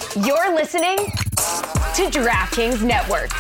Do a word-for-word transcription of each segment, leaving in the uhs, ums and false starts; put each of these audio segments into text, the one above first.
You're listening to DraftKings Network.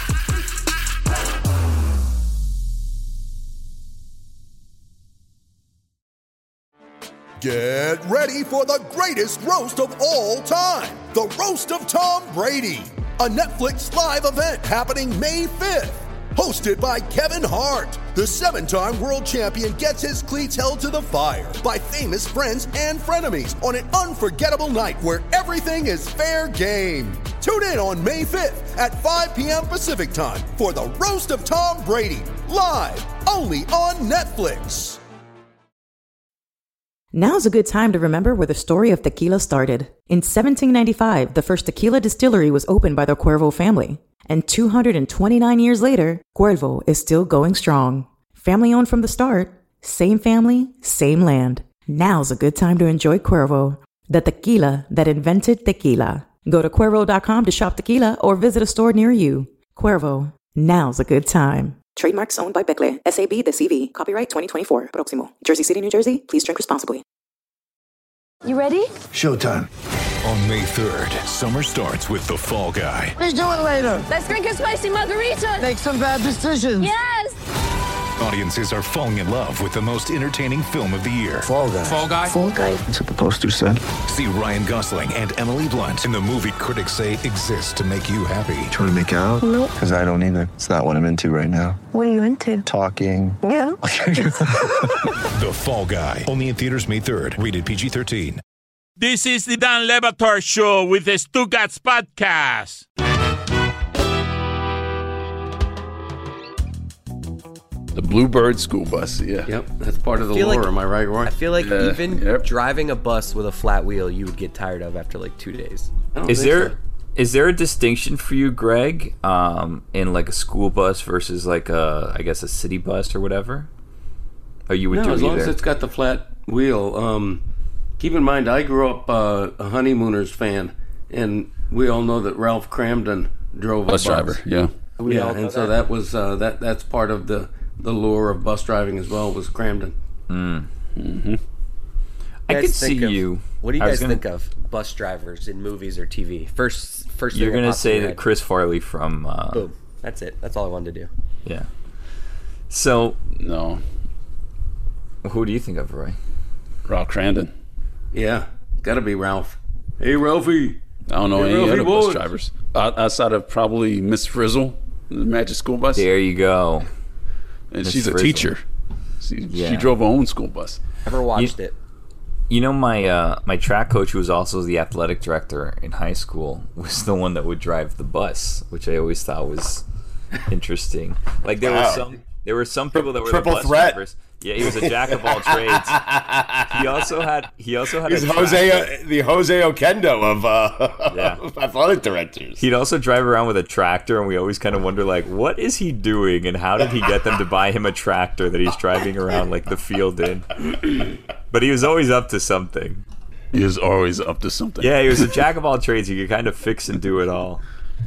Get ready for the greatest roast of all time, the Roast of Tom Brady, a Netflix live event happening May fifth. Hosted by Kevin Hart, the seven-time world champion gets his cleats held to the fire by famous friends and frenemies on an unforgettable night where everything is fair game. Tune in on May fifth at five p.m. Pacific time for the Roast of Tom Brady, live only on Netflix. Now's a good time to remember where the story of tequila started. In seventeen ninety-five, the first tequila distillery was opened by the Cuervo family. And two hundred twenty-nine years later, Cuervo is still going strong. Family owned from the start, same family, same land. Now's a good time to enjoy Cuervo, the tequila that invented tequila. Go to Cuervo dot com to shop tequila or visit a store near you. Cuervo, now's a good time. Trademarks owned by Becle, S A B de C V. Copyright twenty twenty-four. Proximo. Jersey City, New Jersey. Please drink responsibly. You ready? Showtime. On May third, summer starts with The Fall Guy. Let's do it later. Let's drink a spicy margarita. Make some bad decisions. Yes. Audiences are falling in love with the most entertaining film of the year. Fall Guy. Fall Guy. Fall Guy. That's what the poster said. See Ryan Gosling and Emily Blunt in the movie critics say exists to make you happy. Trying to make it out? Nope. Because I don't either. It's not what I'm into right now. What are you into? Talking. Yeah. The Fall Guy. Only in theaters May third. Rated P G thirteen. This is the Dan Le Batard Show with the Stugatz Podcast. The Bluebird school bus, yeah. Yep, that's part of the feel lore, like- am I right, Roy? I feel like Uh, even yep. driving a bus with a flat wheel, you would get tired of after like two days. I don't Is think there so. is there a distinction for you, Greg, um, in like a school bus versus like a, I guess, a city bus or whatever? Or you would No, do as long either? as it's got the flat wheel. Um, keep in mind, I grew up uh, a Honeymooners fan, and we all know that Ralph Cramden drove Bus a bus. driver, yeah. We yeah, all know and so that was uh, that. That's part of the the lure of bus driving as well. Was Cramden. Mm. Mm-hmm. I guys could see think of- you. What do you I guys was gonna- think of bus drivers in movies or T V? First, first. You're thing that gonna pops in say your that head. Chris Farley from. Uh, Boom. That's it. That's all I wanted to do. Yeah. So, No, who do you think of, Roy? Ralph Crandon. Yeah, got to be Ralph. Hey, Ralphie. I don't know Hey, any Ralphie other bus boys. drivers out, outside of probably Miss Frizzle, the Magic School Bus, There you go. and Miss she's a Frizzle. teacher. She, Yeah. she drove her own school bus. Ever watched it? You know, my uh, my track coach, who was also the athletic director in high school, was the one that would drive the bus, which I always thought was interesting. Like there Wow. were some there were some people that were Triple the bus threat. drivers. Yeah, he was a jack of all trades. He also had he also had He's a track- Jose, the Jose Oquendo of, uh, Yeah. of athletic directors. He'd also drive around with a tractor, and we always kind of wonder, like, what is he doing, and how did he get them to buy him a tractor that he's driving around like the field in? But he was always up to something. He is always up to something. Yeah, he was a jack of all trades. He could kind of fix and do it all.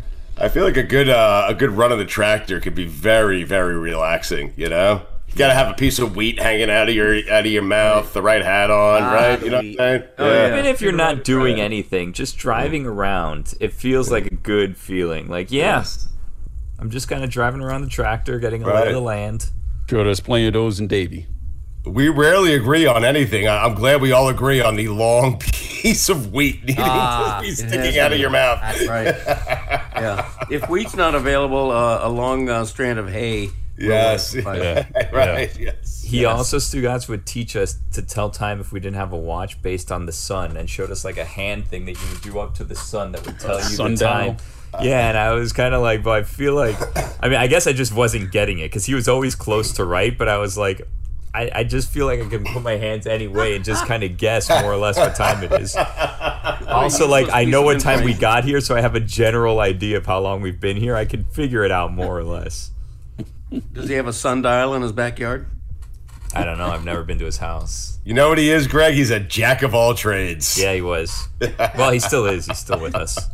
I feel like a good uh, a good run of the tractor could be very, very relaxing. You know, you got to have a piece of wheat hanging out of your out of your mouth, the right hat on, Ah, right? the You know what I'm wheat. saying? Oh, yeah. Even if you're not doing anything, just driving around, it feels like a good feeling. Like, yeah, I'm just kind of driving around the tractor, getting a lay Right. of the land. Sure, there's plenty of those in Davie. We rarely agree on anything. I- I'm glad we all agree on the long piece of wheat needing Ah, to be it sticking has out to of be. your mouth. That's right. Yeah. If wheat's not available, uh, a long uh, strand of hay. will Yes. suffice. Yeah. Right. Yes. He yes. also, Stugatz would teach us to tell time if we didn't have a watch based on the sun, and showed us like a hand thing that you would do up to the sun that would tell you the Sundial. time. Yeah, and I was kind of like, but I feel like, I mean, I guess I just wasn't getting it because he was always close to right, but I was like, I, I just feel like I can put my hands anyway and just kind of guess more or less what time it is. Also, like, I know what time we got here, so I have a general idea of how long we've been here. I can figure it out more or less. Does he have a sundial in his backyard? I don't know. I've never been to his house. You know what he is, Greg? He's a jack of all trades. Yeah, he was. Well, he still is. He's still with us.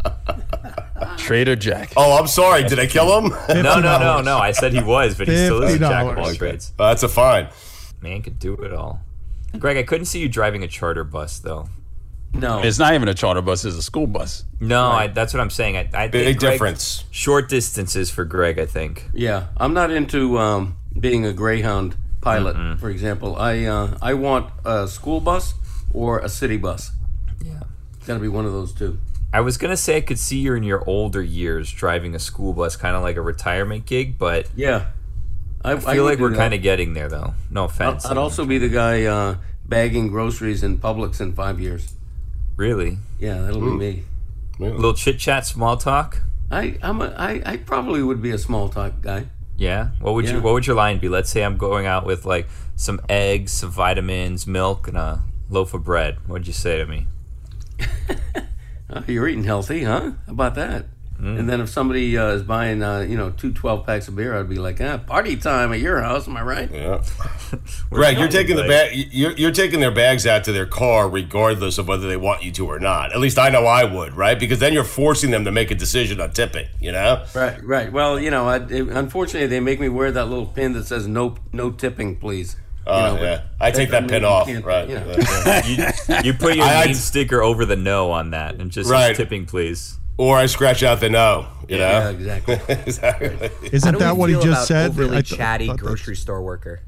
Trader Jack. Oh, I'm sorry. Did I kill him? No, no, no, no. I said he was, but he still is a jack of all trades. Uh, that's a fine. Man could do it all. Greg, I couldn't see you driving a charter bus, though. No. It's not even a charter bus, it's a school bus. No, I, that's what I'm saying. I, I Big think Greg- difference. Short distances for Greg, I think. Yeah, I'm not into um, being a Greyhound pilot, mm-hmm. for example. I uh, I want a school bus or a city bus. Yeah. It's got to be one of those two. I was going to say I could see you in your older years driving a school bus, kind of like a retirement gig, but yeah, I, I feel I like we're kind of getting there, though. No offense. I'd also be the guy uh, bagging groceries in Publix in five years. Really? Yeah, that'll Ooh. be me. A little chit-chat, small talk? I I'm a, I, I probably would be a small talk guy. Yeah? What would Yeah. you? What would your line be? Let's say I'm going out with, like, some eggs, some vitamins, milk, and a loaf of bread. What'd you say to me? Oh, you're eating healthy, huh? How about that? Mm. And then if somebody uh, is buying, uh, you know, two twelve packs of beer, I'd be like, ah, party time at your house, am I right? Yeah. Greg, you're taking the bag. You're, you're taking their bags out to their car, regardless of whether they want you to or not. At least I know I would, right? Because then you're forcing them to make a decision on tipping. You know? Right, right. Well, you know, I, it, unfortunately, they make me wear that little pin that says "no, no tipping, please." Oh, you know, yeah. I take that pin off. Right. You, know. you, you put your I- name sticker over the no on that and just Right. says tipping, please. Or I scratch out the no. You Yeah, know? exactly. exactly. How Isn't do that we what he feel just about said? Overly I th- chatty thought that's- grocery store worker.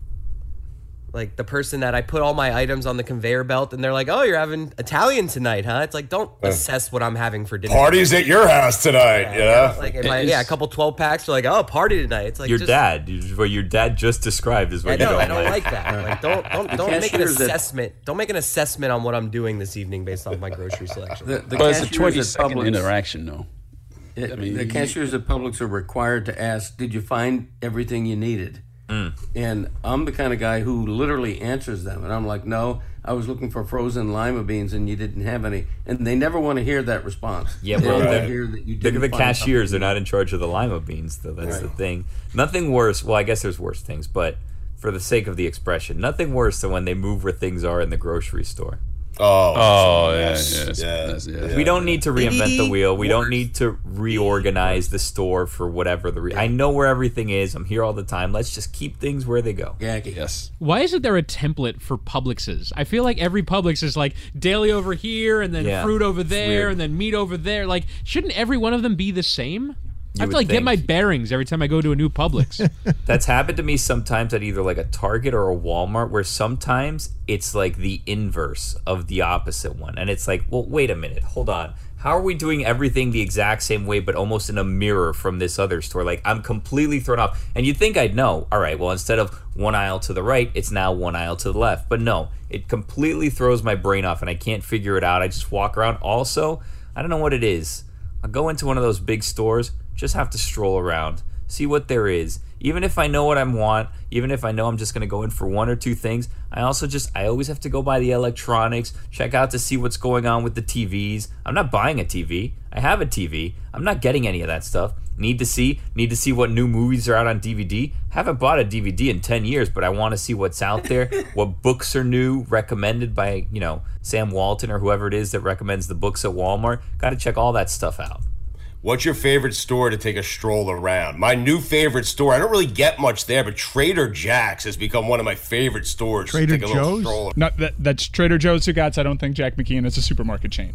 Like the person that I put all my items on the conveyor belt and they're like, "Oh, you're having Italian tonight, huh?" It's like, don't assess what I'm having for dinner. Parties at your house tonight, Yeah, you know? Like, if I, yeah, a couple twelve packs are like, "Oh, party tonight." It's like Your just, dad, you- what your dad just described is I what you know, don't I don't like. like that. Like, don't don't The don't make an cashiers that- assessment. Don't make an assessment on what I'm doing this evening based off my grocery selection. The, the But it's a cashiers twenty at second Publix- interaction, though. It, I mean, the you- cashiers at Publix are required to ask, "Did you find everything you needed?" Mm. And I'm the kind of guy who literally answers them, and I'm like, "No, I was looking for frozen lima beans, and you didn't have any." And they never want to hear that response. Yeah, they well, want to they're- hear that you Look didn't at the find cashiers; something. they're not in charge of the lima beans, though. That's the Right. thing. Nothing worse. Well, I guess there's worse things, but for the sake of the expression, nothing worse than when they move where things are in the grocery store. Oh, Oh, yeah, yes, yeah, yeah, that's- yeah. yeah. We don't need to reinvent the wheel. We don't Worse. need to reorganize the store for whatever the. Re- I know where everything is. I'm here all the time. Let's just keep things where they go. Yaki. Yes. Why isn't there a template for Publixes? I feel like every Publix is like daily over here, and then Yeah, fruit over it's there, weird. and then meat over there. Like, shouldn't every one of them be the same? I have would to like get think. my bearings every time I go to a new Publix. That's happened to me sometimes at either like a Target or a Walmart, where sometimes it's like the inverse of the opposite one. And it's like, well, wait a minute, hold on. How are we doing everything the exact same way, but almost in a mirror from this other store? Like, I'm completely thrown off. And you'd think I'd know. All right, well, instead of one aisle to the right, it's now one aisle to the left. But no, it completely throws my brain off, and I can't figure it out. I just walk around. Also, I don't know what it is. I'll go into one of those big stores, just have to stroll around, see what there is. Even if I know what I want, even if I know I'm just going to go in for one or two things, I also just, I always have to go by the electronics, check out to see what's going on with the T Vs. I'm not buying a T V. I have a T V. I'm not getting any of that stuff. Need to see, need to see what new movies are out on D V D. Haven't bought a D V D in ten years, but I want to see what's out there, what books are new, recommended by, you know, Sam Walton or whoever it is that recommends the books at Walmart. Got to check all that stuff out. What's your favorite store to take a stroll around? My new favorite store, I don't really get much there, but Trader Jack's has become one of my favorite stores. Trader to take a little Joe's? stroll. No, that, that's Trader Joe's Sugats. I don't think Jack McKeon is a supermarket chain.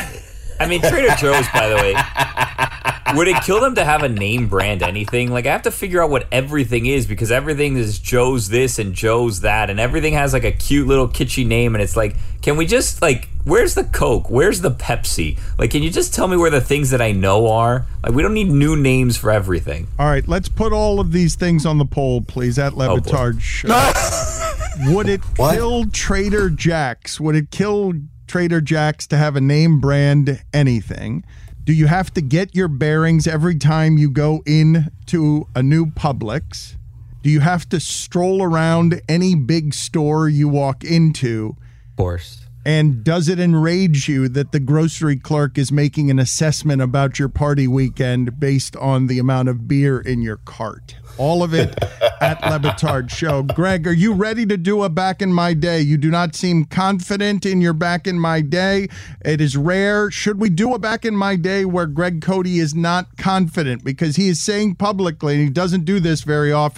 I mean, Trader Joe's, by the way, would it kill them to have a name brand anything? Like, I have to figure out what everything is, because everything is Joe's this and Joe's that, and everything has like a cute little kitschy name, and it's like, can we just, like, where's the Coke? Where's the Pepsi? Like, can you just tell me where the things that I know are? Like, we don't need new names for everything. All right, let's put all of these things on the poll, please, at Levitard Show. Would it kill Trader Jack's? Would it kill Trader Jack's to have a name brand anything? Do you have to get your bearings every time you go in to a new Publix? Do you have to stroll around any big store you walk into? Of course. And does it enrage you that the grocery clerk is making an assessment about your party weekend based on the amount of beer in your cart? All of it at Levitard Show. Greg, are you ready to do a Back in My Day? You do not seem confident in your Back in My Day. It is rare. Should we do a Back in My Day where Greg Cody is not confident? Because he is saying publicly, and he doesn't do this very often,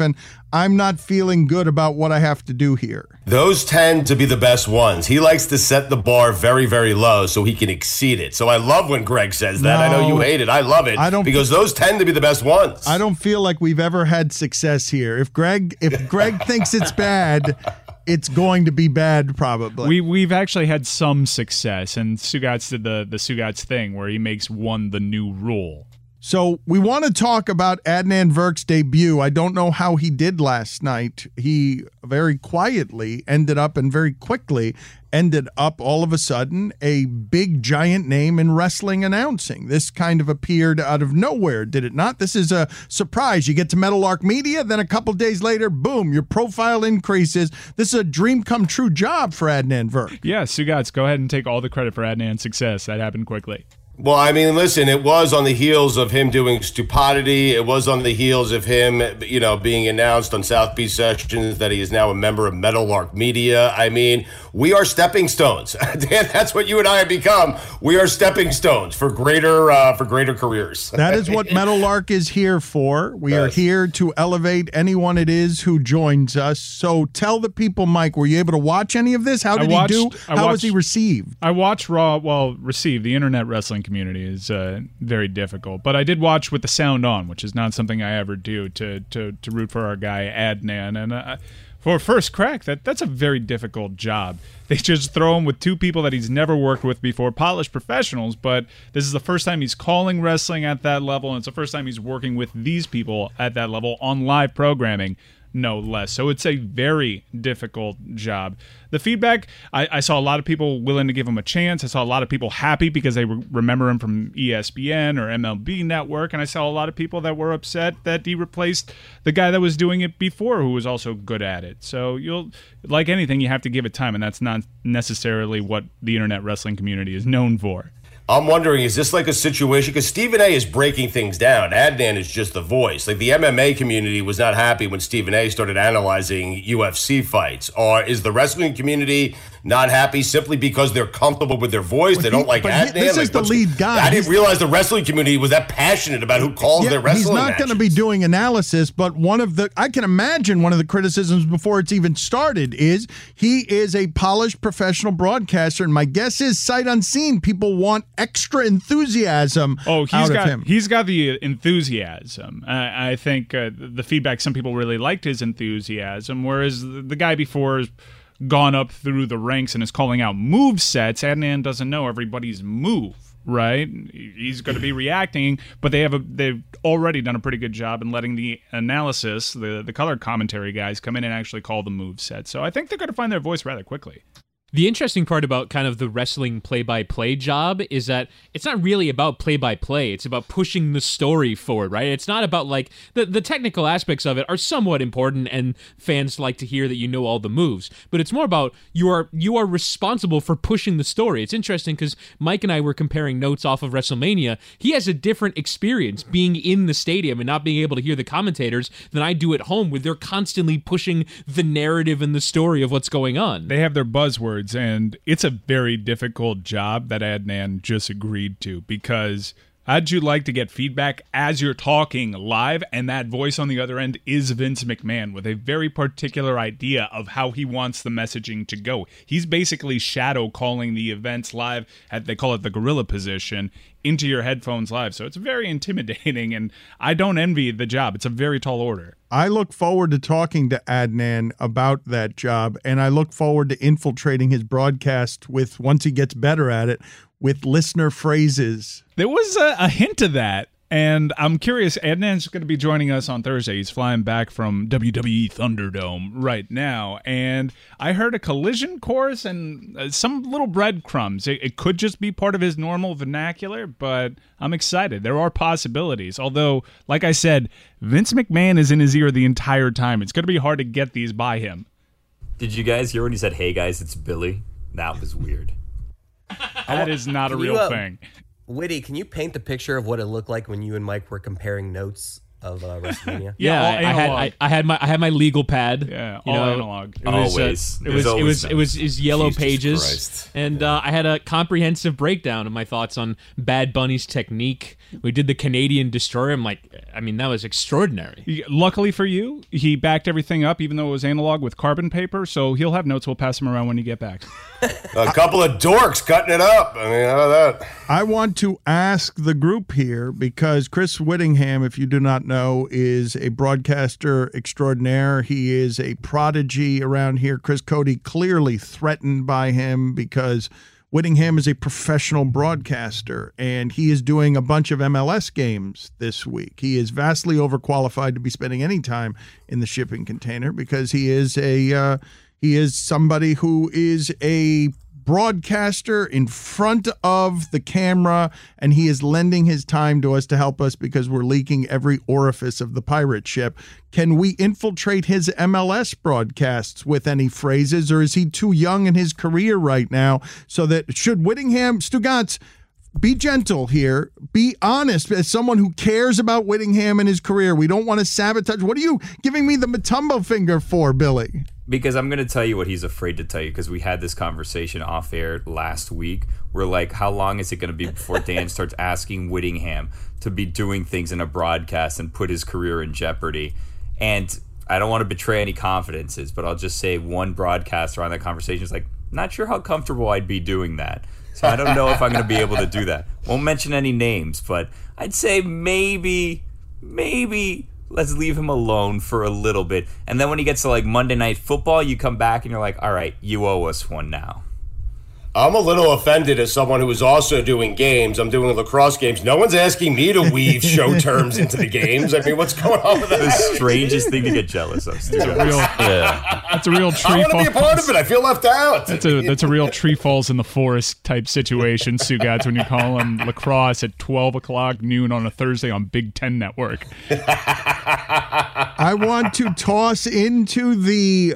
I'm not feeling good about what I have to do here. Those tend to be the best ones. He likes to set the bar very, very low so he can exceed it. So I love when Greg says that. No, I know you hate it. I love it. I don't, because those tend to be the best ones. I don't feel like we've ever had success here. If Greg, if Greg thinks it's bad, it's going to be bad probably. We we've actually had some success, and Sugats did the the Sugats thing where he makes one the new rule. So we want to talk about Adnan Virk's debut. I don't know how he did last night. He very quietly ended up and very quickly ended up all of a sudden a big giant name in wrestling announcing. This kind of appeared out of nowhere, did it not? This is a surprise. You get to Meadowlark Media, then a couple days later, boom, your profile increases. This is a dream come true job for Adnan Virk. Yeah, Sugats, go ahead and take all the credit for Adnan's success. That happened quickly. Well, I mean, listen, it was on the heels of him doing Stupidity. It was on the heels of him, you know, being announced on South Beach Sessions that he is now a member of Meadowlark Media. I mean, we are stepping stones. Dan, that's what you and I have become. We are stepping stones for greater uh, for greater careers. That is what Meadowlark is here for. We yes. are here to elevate anyone it is who joins us. So tell the people, Mike, were you able to watch any of this? How did watched, he do? I How watched, was he received? I watched Raw, well, received. The internet wrestling community is uh, very difficult. But I did watch with the sound on, which is not something I ever do, to to, to root for our guy Adnan. And uh, for a first crack, that that's a very difficult job. They just throw him with two people that he's never worked with before, polished professionals, but this is the first time he's calling wrestling at that level, and it's the first time he's working with these people at that level on live programming, no less. So it's a very difficult job. The feedback, I, I saw a lot of people willing to give him a chance. I saw a lot of people happy because they re- remember him from E S P N or M L B Network, and I saw a lot of people that were upset that he replaced the guy that was doing it before who was also good at it. So you'll, like anything, you have to give it time, and that's not necessarily what the internet wrestling community is known for. I'm wondering, is this like a situation? Because Stephen A. is breaking things down. Adnan is just the voice. Like the M M A community was not happy when Stephen A. started analyzing U F C fights. Or is the wrestling community not happy simply because they're comfortable with their voice? Well, they don't he, like Adnan? He, this like, is the lead guy. I didn't realize the wrestling community was that passionate about who calls yeah, their wrestling He's not going to be doing analysis, but one of the, I can imagine one of the criticisms before it's even started is he is a polished professional broadcaster, and my guess is sight unseen, people want extra enthusiasm oh, he's out got, of him. He's got the enthusiasm. I, I think uh, the feedback, some people really liked his enthusiasm, whereas the, the guy before has gone up through the ranks and is calling out move sets. Adnan doesn't know everybody's move, right? He's going to be reacting, but they have a, they've already done a pretty good job in letting the analysis, the, the color commentary guys come in and actually call the move set. So I think they're going to find their voice rather quickly. The interesting part about kind of the wrestling play-by-play job is that it's not really about play-by-play. It's about pushing the story forward, right? It's not about, like, the, the technical aspects of it are somewhat important, and fans like to hear that you know all the moves. But it's more about you are you are responsible for pushing the story. It's interesting because Mike and I were comparing notes off of WrestleMania. He has a different experience being in the stadium and not being able to hear the commentators than I do at home, where they're constantly pushing the narrative and the story of what's going on. They have their buzzwords. And it's a very difficult job that Adnan just agreed to, because how'd you like to get feedback as you're talking live, and that voice on the other end is Vince McMahon with a very particular idea of how he wants the messaging to go. He's basically shadow calling the events live at, they call it the gorilla position, into your headphones live. So it's very intimidating, and I don't envy the job. It's a very tall order. I look forward to talking to Adnan about that job, and I look forward to infiltrating his broadcast with, once he gets better at it, with listener phrases. There was a, a hint of that, and I'm curious. Adnan's going to be joining us on Thursday. He's flying back from W W E Thunderdome right now, and I heard a collision course and uh, some little breadcrumbs. It, it could just be part of his normal vernacular, but I'm excited. There are possibilities, although, like I said, Vince McMahon is in his ear the entire time. It's going to be hard to get these by him. Did you guys hear when he said, "Hey guys, it's Billy"? That was weird. That is not a real you, uh, thing. Witty, can you paint the picture of what it looked like when you and Mike were comparing notes of uh, WrestleMania. Yeah, I, I had I, I had my I had my legal pad. Yeah, you all know, analog. It was, always. Uh, it, was, it was it was it was yellow Jesus pages, Christ. and uh, I had a comprehensive breakdown of my thoughts on Bad Bunny's technique. We did the Canadian Destroyer. I'm like, I mean, that was extraordinary. Luckily for you, he backed everything up, even though it was analog with carbon paper. So he'll have notes. We'll pass them around when you get back. A couple of dorks cutting it up. I mean, how about that? I want to ask the group here because Chris Whittingham, if you do not know, is a broadcaster extraordinaire. He is a prodigy around here. Chris Cody clearly threatened by him because Whittingham is a professional broadcaster, and he is doing a bunch of M L S games this week. He is vastly overqualified to be spending any time in the shipping container because he is a uh, he is somebody who is a broadcaster in front of the camera, and he is lending his time to us to help us because we're leaking every orifice of the pirate ship. Can we infiltrate his M L S broadcasts with any phrases, or is he too young in his career right now so that should Whittingham, Stugotz, be gentle here, be honest as someone who cares about Whittingham and his career. We don't want to sabotage. What are you giving me the Matumbo finger for, Billy? Because I'm going to tell you what he's afraid to tell you, because we had this conversation off air last week. We're like, how long is it going to be before Dan starts asking Whittingham to be doing things in a broadcast and put his career in jeopardy? And I don't want to betray any confidences, but I'll just say one broadcaster on that conversation is like, not sure how comfortable I'd be doing that. So I don't know if I'm going to be able to do that. Won't mention any names, but I'd say maybe, maybe... let's leave him alone for a little bit. And then when he gets to like Monday Night Football, you come back and you're like, all right, you owe us one now. I'm a little offended as someone who is also doing games. I'm doing lacrosse games. No one's asking me to weave show terms into the games. I mean, what's going on with that? The strangest thing to get jealous of. That's a real, yeah. That's a real tree I want to be a part of it. I feel left out. That's a that's a real tree falls in the forest type situation, Stugotz, when you call him lacrosse at twelve o'clock noon on a Thursday on Big Ten Network. I want to toss into the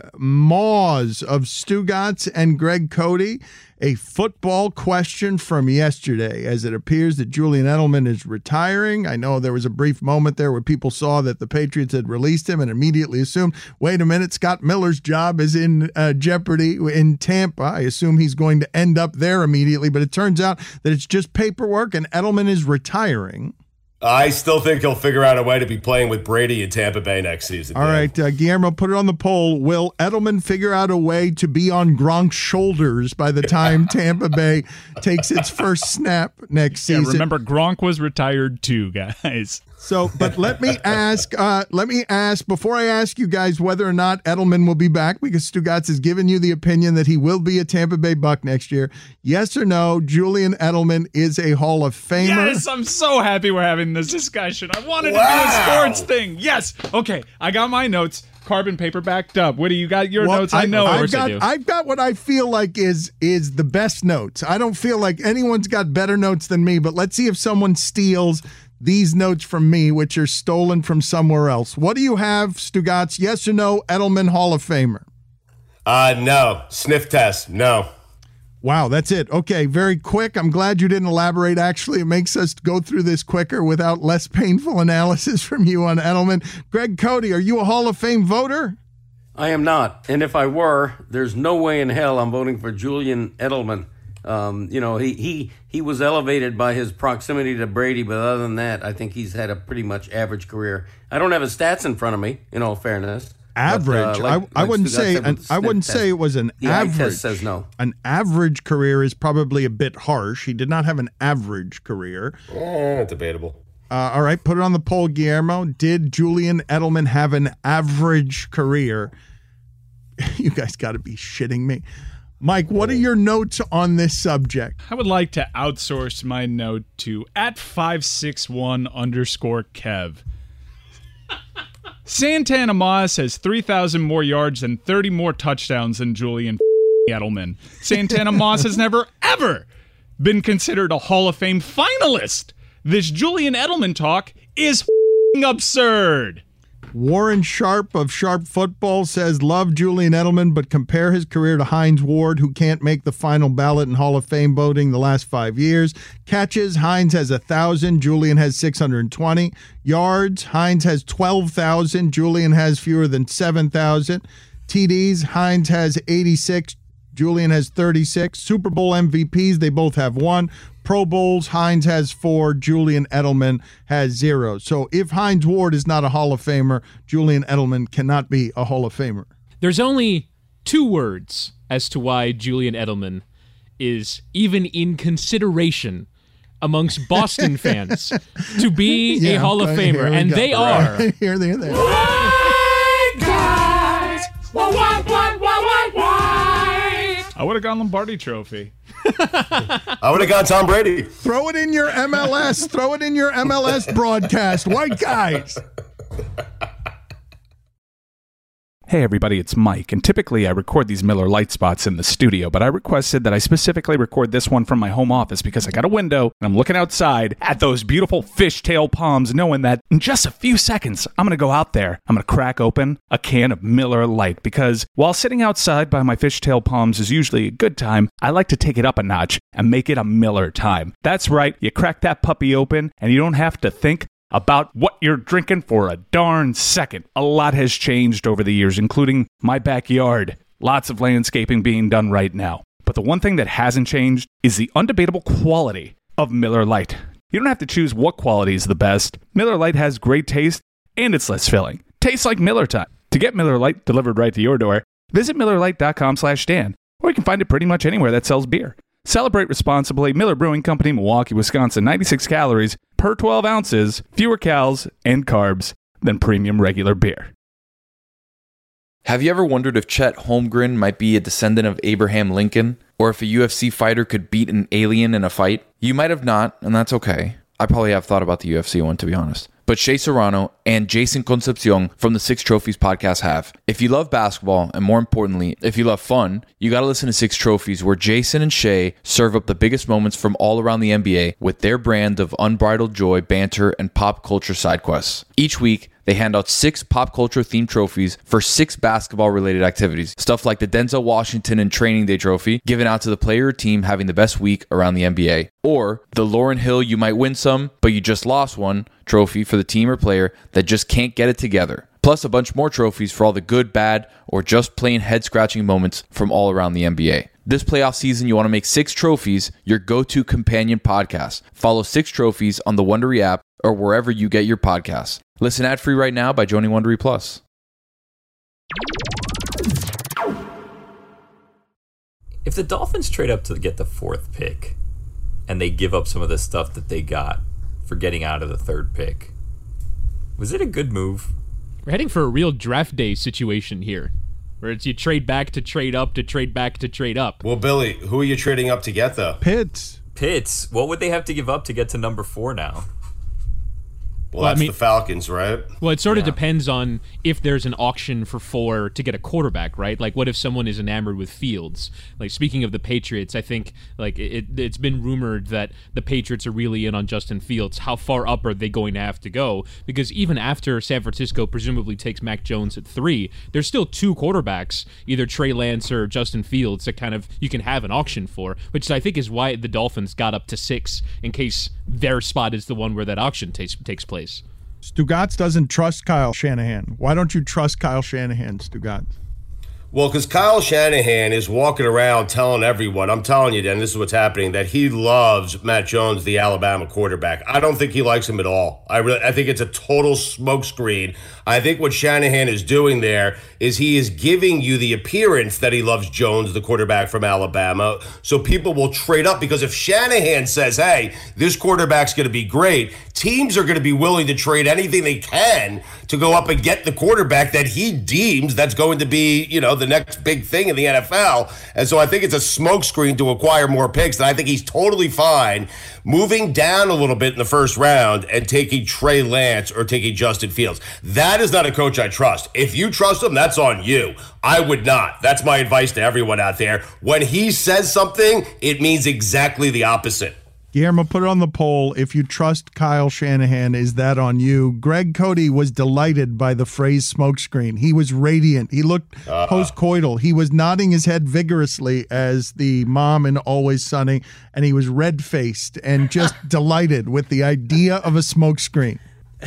maws of Stugotz and Greg Cody a football question from yesterday, as it appears that Julian Edelman is retiring. I know there was a brief moment there where people saw that the Patriots had released him and immediately assumed, wait a minute, Scott Miller's job is in uh, jeopardy in Tampa. I assume he's going to end up there immediately, but it turns out that it's just paperwork and Edelman is retiring. I still think he'll figure out a way to be playing with Brady in Tampa Bay next season. All Dan. right, uh, Guillermo, put it on the poll. Will Edelman figure out a way to be on Gronk's shoulders by the time Tampa Bay takes its first snap next season? Yeah, remember, Gronk was retired too, guys. So, but let me ask, uh, let me ask, before I ask you guys whether or not Edelman will be back, because Stugotz has given you the opinion that he will be a Tampa Bay Buck next year. Yes or no, Julian Edelman is a Hall of Famer? Yes, I'm so happy we're having this discussion. I wanted wow. to do a sports thing. Yes. Okay, I got my notes. Carbon paper backed up. What do you got? Your well, notes? I, I know. I've got, I've got what I feel like is is the best notes. I don't feel like anyone's got better notes than me, but let's see if someone steals these notes from me, which are stolen from somewhere else. What do you have, Stugotz? Yes or no, Edelman Hall of Famer? Uh, no. Sniff test. No. Wow, that's it. Okay, very quick. I'm glad you didn't elaborate. Actually, it makes us go through this quicker without less painful analysis from you on Edelman. Greg Cody, are you a Hall of Fame voter? I am not. And if I were, there's no way in hell I'm voting for Julian Edelman. Um, you know, he, he, he was elevated by his proximity to Brady, but other than that, I think he's had a pretty much average career. I don't have his stats in front of me, in all fairness. Average. But, uh, like, I, I like wouldn't say an, I wouldn't say it was an the average. Eye test says no. An average career is probably a bit harsh. He did not have an average career. Eh, debatable. Uh, all right, put it on the poll, Guillermo. Did Julian Edelman have an average career? You guys got to be shitting me. Mike, what are your notes on this subject? I would like to outsource my note to at five six one underscore Kev. Santana Moss has three thousand more yards and thirty more touchdowns than Julian Edelman. Santana Moss has never, ever been considered a Hall of Fame finalist. This Julian Edelman talk is absurd. Warren Sharp of Sharp Football says, love Julian Edelman, but compare his career to Hines Ward, who can't make the final ballot in Hall of Fame voting the last five years. Catches, Hines has one thousand, Julian has six hundred twenty. Yards, Hines has twelve thousand, Julian has fewer than seven thousand. T Ds, Hines has eighty-six, Julian has thirty-six. Super Bowl M V Ps, they both have one. Pro Bowls, Hines has four. Julian Edelman has zero. So if Hines Ward is not a Hall of Famer, Julian Edelman cannot be a Hall of Famer. There's only two words as to why Julian Edelman is even in consideration amongst Boston fans to be Yeah, a Hall of here Famer, we and go. they Right. are. Here they are. I would have gone Lombardi Trophy. I would have gone Tom Brady. Throw it in your M L S. Throw it in your M L S broadcast. White guys. Hey everybody, it's Mike, and typically I record these Miller Lite spots in the studio, but I requested that I specifically record this one from my home office because I got a window and I'm looking outside at those beautiful fishtail palms, knowing that in just a few seconds I'm going to go out there, I'm going to crack open a can of Miller Lite, because while sitting outside by my fishtail palms is usually a good time, I like to take it up a notch and make it a Miller time. That's right, you crack that puppy open and you don't have to think about what you're drinking for a darn second. A lot has changed over the years, including my backyard. Lots of landscaping being done right now. But the one thing that hasn't changed is the undebatable quality of Miller Lite. You don't have to choose what quality is the best. Miller Lite has great taste, and it's less filling. Tastes like Miller time. To get Miller Lite delivered right to your door, visit Miller Lite dot com slash Dan, or you can find it pretty much anywhere that sells beer. Celebrate responsibly. Miller Brewing Company, Milwaukee, Wisconsin. ninety-six calories per twelve ounces, fewer calories and carbs than premium regular beer. Have you ever wondered if Chet Holmgren might be a descendant of Abraham Lincoln? Or if a U F C fighter could beat an alien in a fight? You might have not, and that's okay. I probably have thought about the U F C one, to be honest. But Shea Serrano and Jason Concepcion from the Six Trophies podcast have. If you love basketball, and more importantly, if you love fun, you gotta listen to Six Trophies, where Jason and Shea serve up the biggest moments from all around the N B A with their brand of unbridled joy, banter, and pop culture side quests. Each week, they hand out six pop culture themed trophies for six basketball related activities. Stuff like the Denzel Washington and Training Day trophy, given out to the player or team having the best week around the N B A. Or the Lauryn Hill You Might Win Some, But You Just Lost One trophy for the team or player that just can't get it together. Plus a bunch more trophies for all the good, bad, or just plain head-scratching moments from all around the N B A. This playoff season, you want to make Six Trophies your go-to companion podcast. Follow Six Trophies on the Wondery app or wherever you get your podcasts. Listen ad-free right now by joining Wondery Plus. If the Dolphins trade up to get the fourth pick and they give up some of the stuff that they got for getting out of the third pick, was it a good move? We're heading for a real draft day situation here, where it's you trade back to trade up to trade back to trade up. Well, Billy, who are you trading up to get, though? Pitts. Pitts. What would they have to give up to get to number four now? Well, Well, I that's mean- the Falcons, right? Well, it sort of Yeah. depends on if there's an auction for four to get a quarterback, right? Like, what if someone is enamored with Fields? Like, speaking of the Patriots, I think like it, it's been rumored that the Patriots are really in on Justin Fields. How far up are they going to have to go? Because even after San Francisco presumably takes Mac Jones at three, there's still two quarterbacks, either Trey Lance or Justin Fields, that kind of you can have an auction for, which I think is why the Dolphins got up to six, in case their spot is the one where that auction takes takes place. Stugatz doesn't trust Kyle Shanahan. Why don't you trust Kyle Shanahan, Stugatz? Well, because Kyle Shanahan is walking around telling everyone, I'm telling you, Dan, this is what's happening, that he loves Matt Jones, the Alabama quarterback. I don't think he likes him at all. I really, I think it's a total smokescreen. I think what Shanahan is doing there is he is giving you the appearance that he loves Jones, the quarterback from Alabama, so people will trade up. Because if Shanahan says, hey, this quarterback's going to be great, teams are going to be willing to trade anything they can to go up and get the quarterback that he deems that's going to be, you know, the next big thing in the N F L. And so I think it's a smokescreen to acquire more picks. And I think he's totally fine moving down a little bit in the first round and taking Trey Lance or taking Justin Fields. That is not a coach I trust. If you trust him, that's on you. I would not. That's my advice to everyone out there. When he says something, it means exactly the opposite. Guillermo, put it on the poll. If you trust Kyle Shanahan, is that on you? Greg Cody was delighted by the phrase smokescreen. He was radiant. He looked uh-huh. post-coital. He was nodding his head vigorously as the mom in Always Sunny, and he was red-faced and just delighted with the idea of a smokescreen.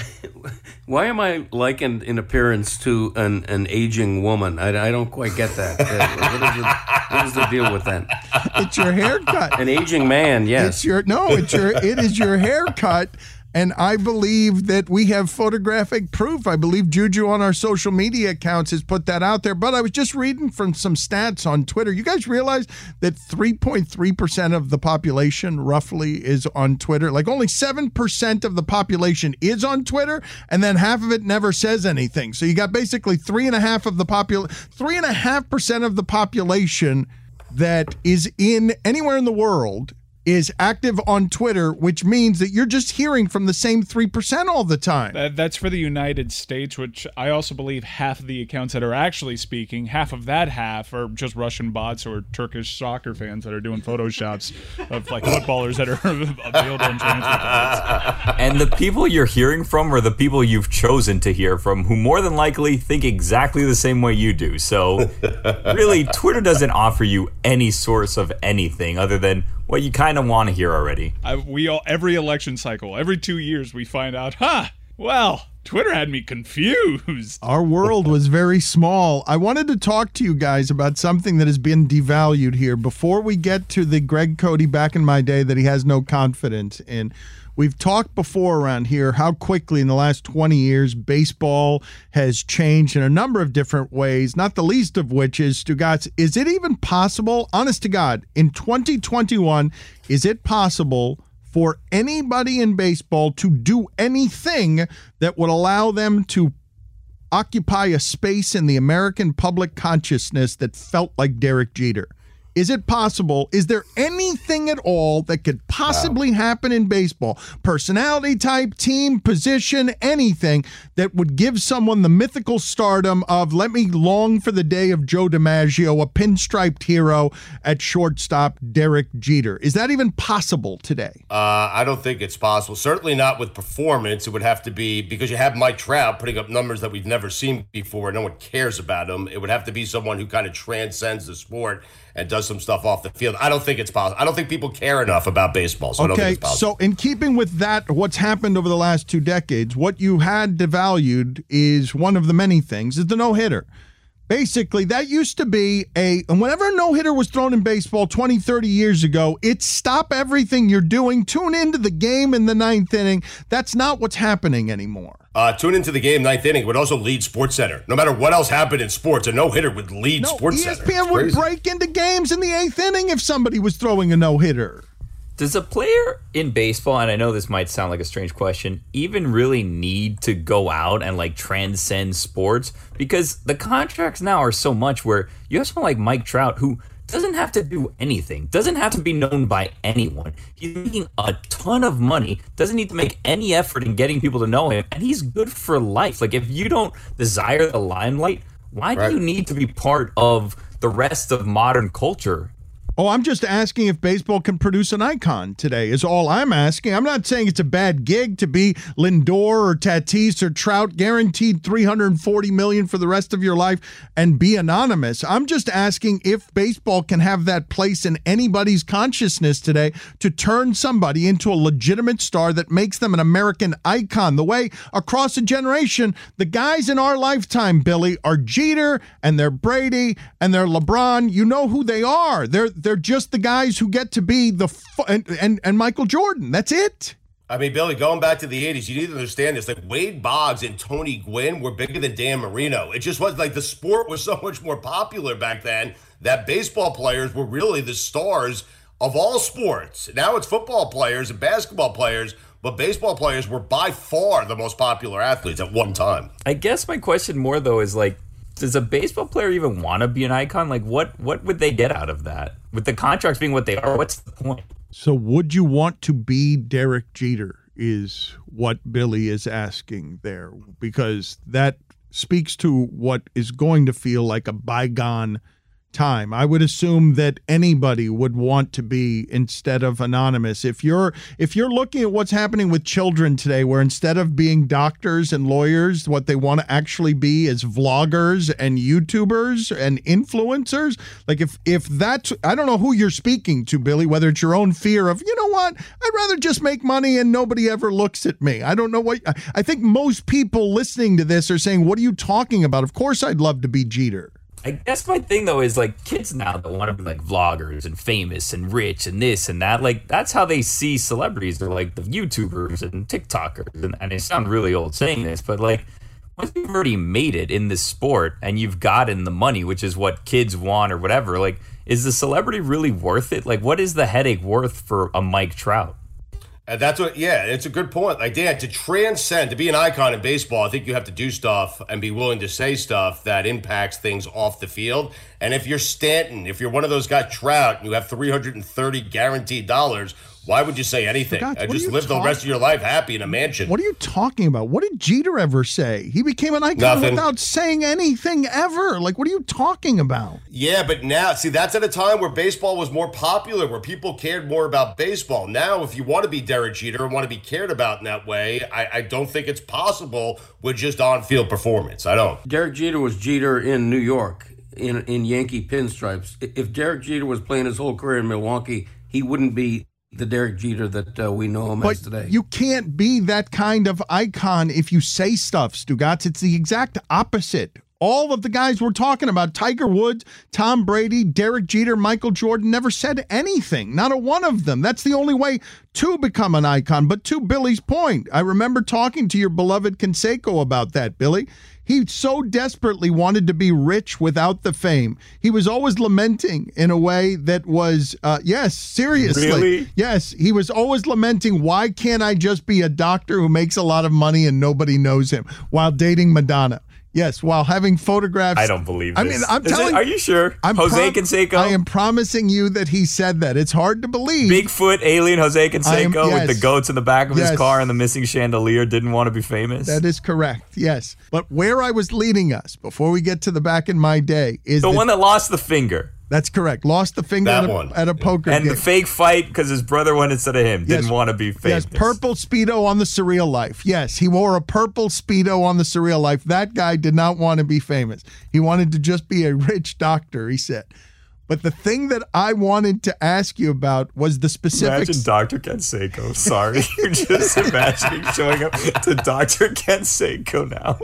Why am I likened in appearance to an, an aging woman? I, I don't quite get that. Uh, what, is the, what is the deal with that? It's your haircut. An aging man, yes. It's your no. It's your. It is your haircut. And I believe that we have photographic proof. I believe Juju on our social media accounts has put that out there. But I was just reading from some stats on Twitter. You guys realize that three point three percent of the population roughly is on Twitter? Like only seven percent of the population is on Twitter, and then half of it never says anything. So you got basically three and a half of the popul three and a half percent of the population that is in anywhere in the world is active on Twitter, which means that you're just hearing from the same three percent all the time. That, that's for the United States, which I also believe half of the accounts that are actually speaking, half of that half are just Russian bots or Turkish soccer fans that are doing Photoshops of like footballers that are available in transfer cards. And the people you're hearing from are the people you've chosen to hear from, who more than likely think exactly the same way you do. So really, Twitter doesn't offer you any source of anything other than what you kind of want to hear already. I, we all every election cycle, every two years, we find out, huh? Well, Twitter had me confused. Our world was very small. I wanted to talk to you guys about something that has been devalued here before we get to the Greg Cody back in my day that he has no confidence in. We've talked before around here how quickly in the last twenty years baseball has changed in a number of different ways, not the least of which is, Stugotz, is it even possible, honest to God, in twenty twenty-one, is it possible for anybody in baseball to do anything that would allow them to occupy a space in the American public consciousness that felt like Derek Jeter? Is it possible? Is there anything at all that could possibly wow. happen in baseball? Personality type, team, position, anything that would give someone the mythical stardom of, let me long for the day of Joe DiMaggio, a pinstriped hero at shortstop, Derek Jeter. Is that even possible today? Uh, I don't think it's possible. Certainly not with performance. It would have to be, because you have Mike Trout putting up numbers that we've never seen before. No one cares about him. It would have to be someone who kind of transcends the sport and does some stuff off the field. I don't think it's possible. I don't think people care enough about baseball, so I don't think it's possible. So in keeping with that, what's happened over the last two decades, what you had devalued is one of the many things, is the no-hitter. Basically, that used to be a, and whenever a no-hitter was thrown in baseball twenty, thirty years ago, it's stop everything you're doing, tune into the game in the ninth inning. That's not what's happening anymore. Uh, tune into the game ninth inning would also lead SportsCenter. No matter what else happened in sports, a no-hitter would lead no, SportsCenter. E S P N would break into games in the eighth inning if somebody was throwing a no-hitter. Does a player in baseball, and I know this might sound like a strange question, even really need to go out and like transcend sports? Because the contracts now are so much where you have someone like Mike Trout who doesn't have to do anything, doesn't have to be known by anyone. He's making a ton of money, doesn't need to make any effort in getting people to know him, and he's good for life. Like, if you don't desire the limelight, why right. do you need to be part of the rest of modern culture? Oh, I'm just asking if baseball can produce an icon today is all I'm asking. I'm not saying it's a bad gig to be Lindor or Tatis or Trout, guaranteed three hundred forty million dollars for the rest of your life and be anonymous. I'm just asking if baseball can have that place in anybody's consciousness today to turn somebody into a legitimate star that makes them an American icon. The way across a generation, the guys in our lifetime, Billy, are Jeter and they're Brady and they're LeBron. You know who they are. They're They're just the guys who get to be the fu- and, and and Michael Jordan. That's it. I mean, Billy, going back to the eighties, you need to understand this. Like, Wade Boggs and Tony Gwynn were bigger than Dan Marino. It just was like the sport was so much more popular back then that baseball players were really the stars of all sports. Now it's football players and basketball players, but baseball players were by far the most popular athletes at one time. I guess my question more, though, is like, does a baseball player even want to be an icon? Like, what what would they get out of that? With the contracts being what they are, what's the point? So would you want to be Derek Jeter is what Billy is asking there, because that speaks to what is going to feel like a bygone time. I would assume that anybody would want to be instead of anonymous. If you're if you're looking at what's happening with children today, where instead of being doctors and lawyers, what they want to actually be is vloggers and YouTubers and influencers. Like if if that's, I don't know who you're speaking to, Billy, whether it's your own fear of, you know what, I'd rather just make money and nobody ever looks at me. I don't know what, I, I think most people listening to this are saying, what are you talking about? Of course I'd love to be Jeter. I guess my thing though is like kids now that want to be like vloggers and famous and rich and this and that, like that's how they see celebrities. They're like the YouTubers and TikTokers, and, and it sounds really old saying this, but like once you've already made it in this sport and you've gotten the money, which is what kids want or whatever, like is the celebrity really worth it? Like what is the headache worth for a Mike Trout? And that's what, yeah, it's a good point. Like, Dan, to transcend, to be an icon in baseball, I think you have to do stuff and be willing to say stuff that impacts things off the field. And if you're Stanton, if you're one of those guys, Trout, and you have three hundred thirty guaranteed dollars, why would you say anything? Forgot, and just live talk- the rest of your life happy in a mansion. What are you talking about? What did Jeter ever say? He became an icon Nothing. without saying anything ever. Like, what are you talking about? Yeah, but now, see, that's at a time where baseball was more popular, where people cared more about baseball. Now, if you want to be Derek Jeter and want to be cared about in that way, I, I don't think it's possible with just on-field performance. I don't. Derek Jeter was Jeter in New York, in, in Yankee pinstripes. If Derek Jeter was playing his whole career in Milwaukee, he wouldn't be the Derek Jeter that uh, we know him but as today. You can't be that kind of icon if you say stuff, Stugotz. It's the exact opposite. All of the guys we're talking about, Tiger Woods, Tom Brady, Derek Jeter, Michael Jordan, never said anything. Not a one of them. That's the only way to become an icon. But to Billy's point, I remember talking to your beloved Canseco about that, Billy. He so desperately wanted to be rich without the fame. He was always lamenting in a way that was, uh, yes, seriously. Really? Yes, he was always lamenting, why can't I just be a doctor who makes a lot of money and nobody knows him, while dating Madonna? Yes, while having photographs. I don't believe this. I mean, I'm Is telling it, Are you sure? I'm Jose prom- Canseco? I am promising you that he said that. It's hard to believe. Bigfoot alien Jose Canseco am, yes. with the goats in the back of yes. his car and the missing chandelier didn't want to be famous? That is correct, yes. But where I was leading us, before we get to the back in my day, is the that, one that lost the finger. That's correct. Lost the finger that at, a, one. at a poker and game. And the fake fight because his brother went instead of him. Didn't yes. want to be famous. Yes, purple Speedo on the Surreal Life. Yes, he wore a purple Speedo on the Surreal Life. That guy did not want to be famous. He wanted to just be a rich doctor, he said. But the thing that I wanted to ask you about was the specifics. Imagine Doctor Canseco. Sorry. You're just imagining showing up to Doctor Canseco now.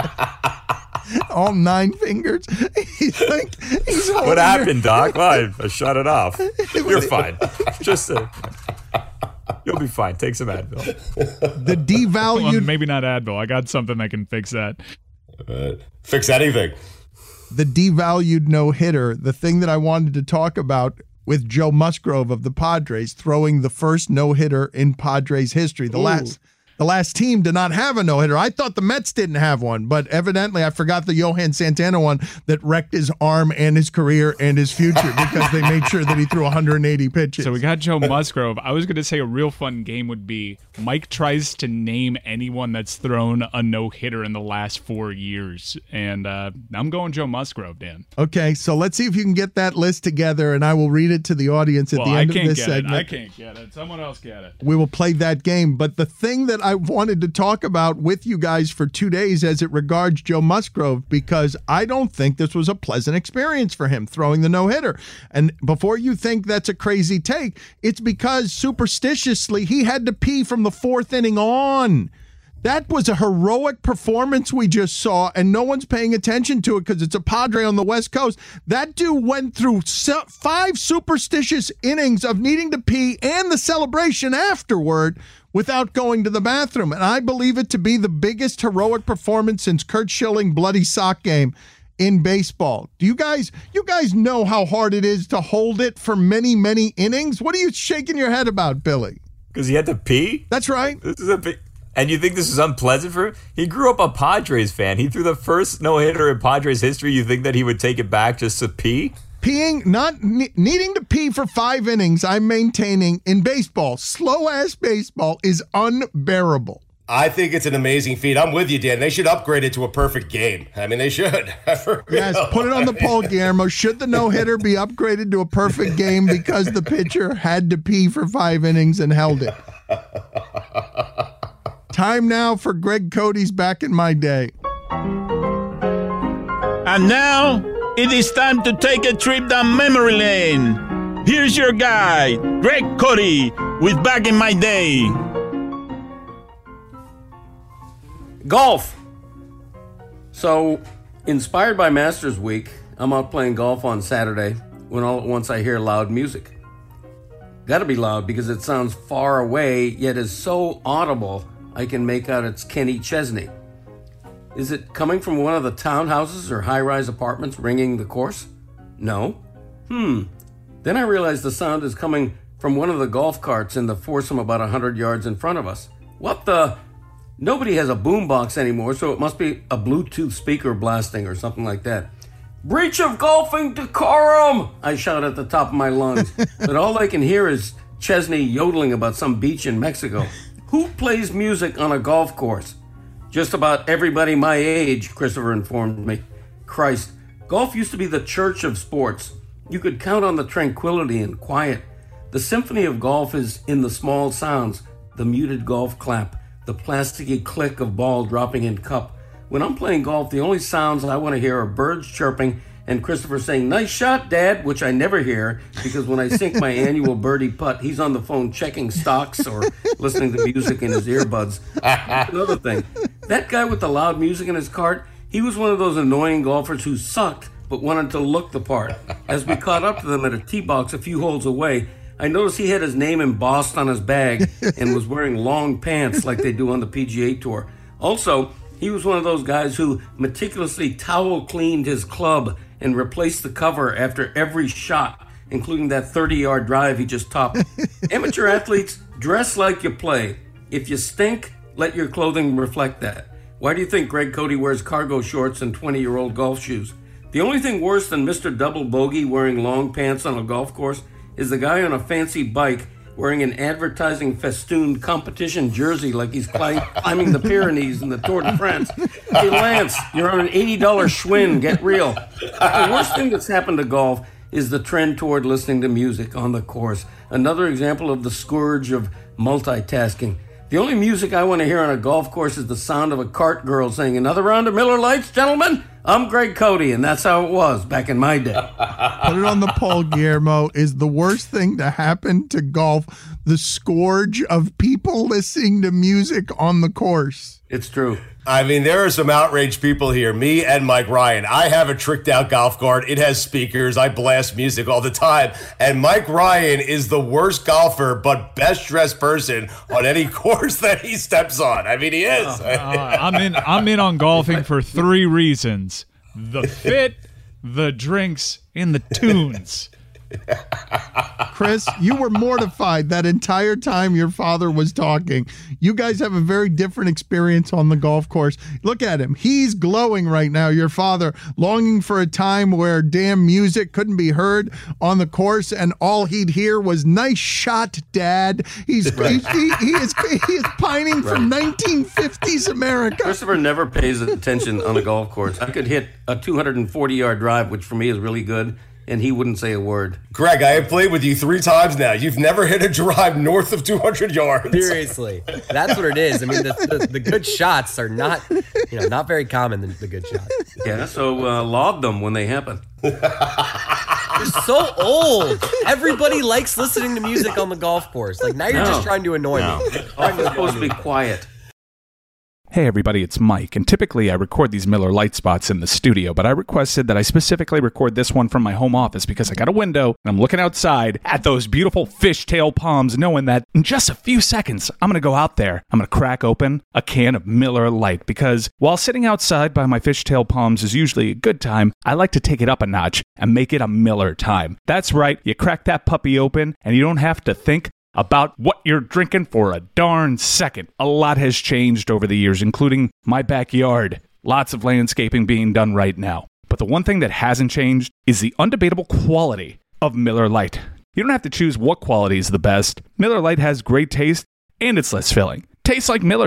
All nine fingers. He's like, he's what happened, Doc? Well, I, I shut it off. You're fine. Just a, you'll be fine. Take some Advil. The devalued. Well, maybe not Advil. I got something that can fix that. Uh, fix anything. The devalued no-hitter. The thing that I wanted to talk about with Joe Musgrove of the Padres throwing the first no-hitter in Padres history. The Ooh. last. The last team did not have a no-hitter. I thought the Mets didn't have one, but evidently I forgot the Johan Santana one that wrecked his arm and his career and his future because they made sure that he threw one hundred eighty pitches. So we got Joe Musgrove. I was going to say a real fun game would be Mike tries to name anyone that's thrown a no-hitter in the last four years, and uh, I'm going Joe Musgrove, Dan. Okay, so let's see if you can get that list together, and I will read it to the audience at well, the end I can't of this get segment. It. I can't get it. Someone else get it. We will play that game, but the thing that I wanted to talk about with you guys for two days as it regards Joe Musgrove, because I don't think this was a pleasant experience for him throwing the no-hitter. And before you think that's a crazy take, it's because superstitiously he had to pee from the fourth inning on. That was a heroic performance we just saw, and no one's paying attention to it because it's a Padre on the West Coast. That dude went through five superstitious innings of needing to pee and the celebration afterward without going to the bathroom. And I believe it to be the biggest heroic performance since Curt Schilling bloody sock game in baseball. Do you guys you guys know how hard it is to hold it for many, many innings? What are you shaking your head about, Billy? Because he had to pee? That's right. This is a big... And you think this is unpleasant for him? He grew up a Padres fan. He threw the first no-hitter in Padres history. You think that he would take it back just to pee? Peeing, not ne- needing to pee for five innings, I'm maintaining in baseball, slow-ass baseball is unbearable. I think it's an amazing feat. I'm with you, Dan. They should upgrade it to a perfect game. I mean, they should. Yes, put it on the poll, Guillermo. Should the no-hitter be upgraded to a perfect game because the pitcher had to pee for five innings and held it? Time now for Greg Cody's Back in My Day. And now, it is time to take a trip down memory lane. Here's your guide, Greg Cody, with Back in My Day. Golf. So, inspired by Masters Week, I'm out playing golf on Saturday when all at once I hear loud music. Gotta be loud because it sounds far away, yet is so audible I can make out it's Kenny Chesney. Is it coming from one of the townhouses or high-rise apartments ringing the course? No. Hmm. Then I realize the sound is coming from one of the golf carts in the foursome about one hundred yards in front of us. What the... Nobody has a boombox anymore, so it must be a Bluetooth speaker blasting or something like that. Breach of golfing decorum! I shout at the top of my lungs, but all I can hear is Chesney yodeling about some beach in Mexico. Who plays music on a golf course? Just about everybody my age, Christopher informed me. Christ, golf used to be the church of sports. You could count on the tranquility and quiet. The symphony of golf is in the small sounds, the muted golf clap, the plasticky click of ball dropping in cup. When I'm playing golf, the only sounds I want to hear are birds chirping and Christopher saying, "Nice shot, Dad," which I never hear because when I sink my annual birdie putt, he's on the phone checking stocks or listening to music in his earbuds. Another thing, that guy with the loud music in his cart, he was one of those annoying golfers who sucked but wanted to look the part. As we caught up to them at a tee box a few holes away, I noticed he had his name embossed on his bag and was wearing long pants like they do on the P G A Tour. Also, he was one of those guys who meticulously towel cleaned his club and replaced the cover after every shot, including that thirty-yard drive he just topped. Amateur athletes, dress like you play. If you stink, let your clothing reflect that. Why do you think Greg Cody wears cargo shorts and twenty-year-old golf shoes? The only thing worse than Mister Double Bogey wearing long pants on a golf course is the guy on a fancy bike wearing an advertising festooned competition jersey like he's climb, climbing the Pyrenees in the Tour de France. Hey, Lance, you're on an eighty dollars Schwinn. Get real. The worst thing that's happened to golf is the trend toward listening to music on the course. Another example of the scourge of multitasking. The only music I want to hear on a golf course is the sound of a cart girl saying, "Another round of Miller Lights, gentlemen? I'm Greg Cody," and that's how it was back in my day. Put it on the poll, Guillermo. Is the worst thing to happen to golf the scourge of people listening to music on the course? It's true. I mean, there are some outraged people here. Me and Mike Ryan. I have a tricked out golf cart. It has speakers. I blast music all the time. And Mike Ryan is the worst golfer, but best dressed person on any course that he steps on. I mean, he is. Uh, uh, I'm in. I'm in on golfing for three reasons: the fit, the drinks, and the tunes. Chris, you were mortified that entire time your father was talking. You guys have a very different experience on the golf course. Look at him. He's glowing right now, your father, longing for a time where damn music couldn't be heard on the course and all he'd hear was "Nice shot, Dad." He's right. he, he, he, is, he is pining right. for nineteen fifties America. Christopher never pays attention on a golf course. I could hit a two hundred forty-yard drive, which for me is really good, and he wouldn't say a word. Greg, I have played with you three times now. You've never hit a drive north of two hundred yards. Seriously. That's what it is. I mean, the, the, the good shots are not, you know, not very common, the, the good shots. Yeah, so uh, laud them when they happen. You're so old. Everybody likes listening to music on the golf course. Like, now you're no. just trying to annoy no. me. I'm supposed to be quiet. Hey everybody, it's Mike, and typically I record these Miller Lite spots in the studio, but I requested that I specifically record this one from my home office because I got a window and I'm looking outside at those beautiful fishtail palms, knowing that in just a few seconds I'm going to go out there, I'm going to crack open a can of Miller Lite, because while sitting outside by my fishtail palms is usually a good time, I like to take it up a notch and make it a Miller time. That's right, you crack that puppy open and you don't have to think about what you're drinking for a darn second. A lot has changed over the years, including my backyard. Lots of landscaping being done right now. But the one thing that hasn't changed is the undebatable quality of Miller Lite. You don't have to choose what quality is the best. Miller Lite has great taste, and it's less filling. Tastes like Miller time.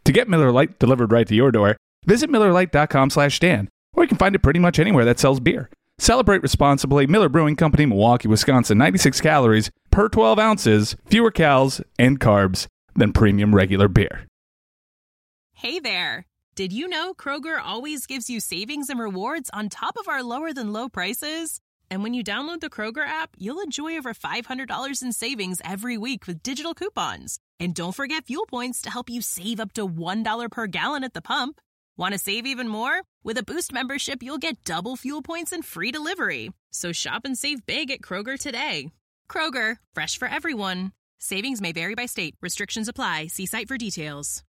To get Miller Lite delivered right to your door, visit Miller Lite dot com slash Dan, or you can find it pretty much anywhere that sells beer. Celebrate responsibly. Miller Brewing Company, Milwaukee, Wisconsin. ninety-six calories per twelve ounces, fewer calories and carbs than premium regular beer. Hey there. Did you know Kroger always gives you savings and rewards on top of our lower-than-low prices? And when you download the Kroger app, you'll enjoy over five hundred dollars in savings every week with digital coupons. And don't forget fuel points to help you save up to one dollar per gallon at the pump. Want to save even more? With a Boost membership, you'll get double fuel points and free delivery. So shop and save big at Kroger today. Kroger, fresh for everyone. Savings may vary by state. Restrictions apply. See site for details.